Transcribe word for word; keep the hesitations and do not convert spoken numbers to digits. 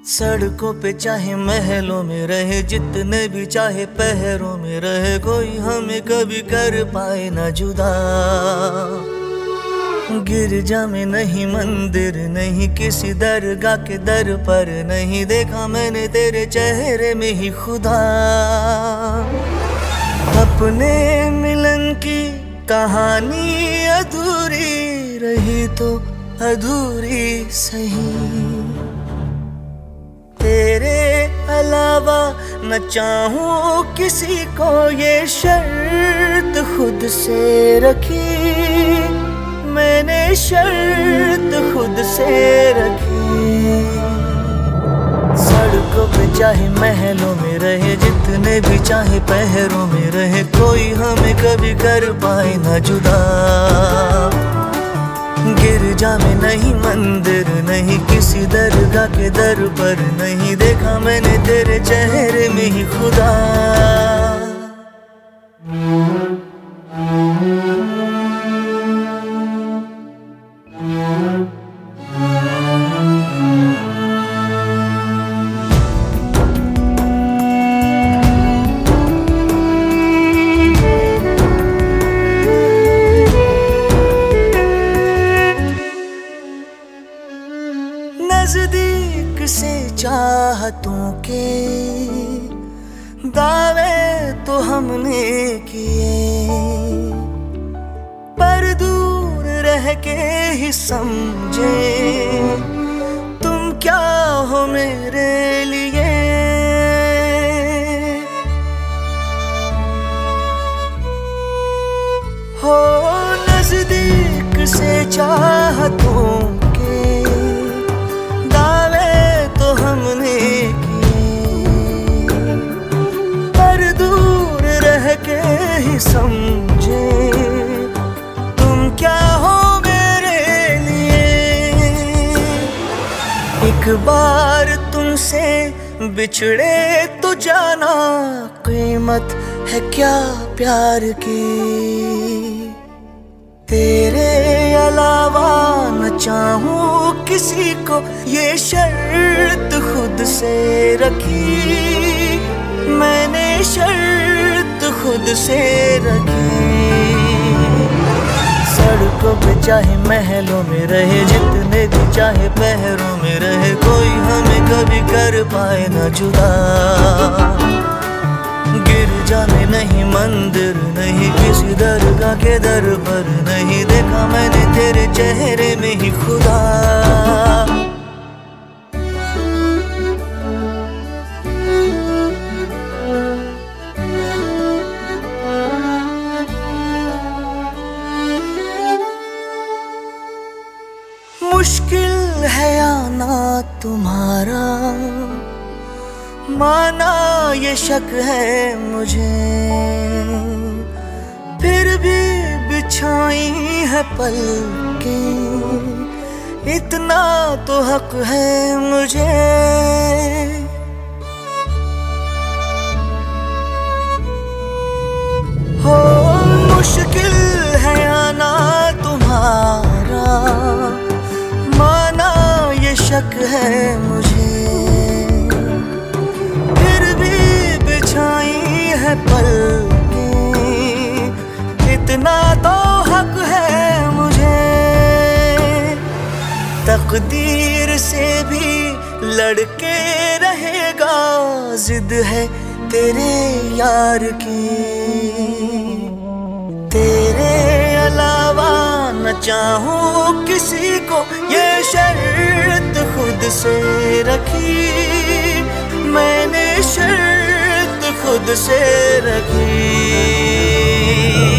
सड़कों पे चाहे महलों में रहे, जितने भी चाहे पहरों में रहे, कोई हमें कभी कर पाए ना जुदा। गिरजा में नहीं, मंदिर नहीं, किसी दरगाह के दर पर नहीं, देखा मैंने तेरे चेहरे में ही खुदा। अपने मिलन की कहानी अधूरी रही तो अधूरी सही, तेरे अलावा न चाहूं किसी को, ये शर्त खुद से रखी मैंने, शर्त खुद से रखी। सड़कों पे चाहे महलों में रहे, जितने भी चाहे पहरों में रहे, कोई हमें कभी कर पाए ना जुदा। गिरजा में नहीं, मंदिर नहीं, किसी दरगाह के दर पर नहीं, देखा मैंने तेरे चेहरे में ही खुदा। नजदीक से चाहतों के दावे तो हमने किए, पर दूर रह के ही समझे तुम क्या हो मेरे लिए। हो नजदीक से चाहतों हमने किए, पर दूर रह के ही समझे तुम क्या हो मेरे लिए। एक बार तुमसे बिछड़े तो जाना, कीमत है क्या प्यार की, तेरे अलावा न चाहूं किसी को, ये शर्त खुद से रखी मैंने, शर्त खुद से रखी। सड़कों पे चाहे महलों में रहे, जितने भी चाहे पहरों में रहे, कोई हमें कभी कर पाए ना जुदा। गिरजा में नहीं, मंदिर नहीं, किसी दरगाह के दर पर नहीं, देखा मैंने तेरे चेहरे में ही खुदा। मुश्किल है आना तुम्हारा, माना ये शक है मुझे, फिर भी बिछाई है पलकें, इतना तो हक है मुझे। हो मुश्किल है आना तुम्हारा, माना ये शक है मुझे, है पलकें, इतना तो हक है मुझे। तकदीर से भी लड़के रहेगा, जिद है तेरे यार की, तेरे अलावा न चाहूं किसी को, ये शर्त खुद से रखी मैंने, शर्त खुद से रखी।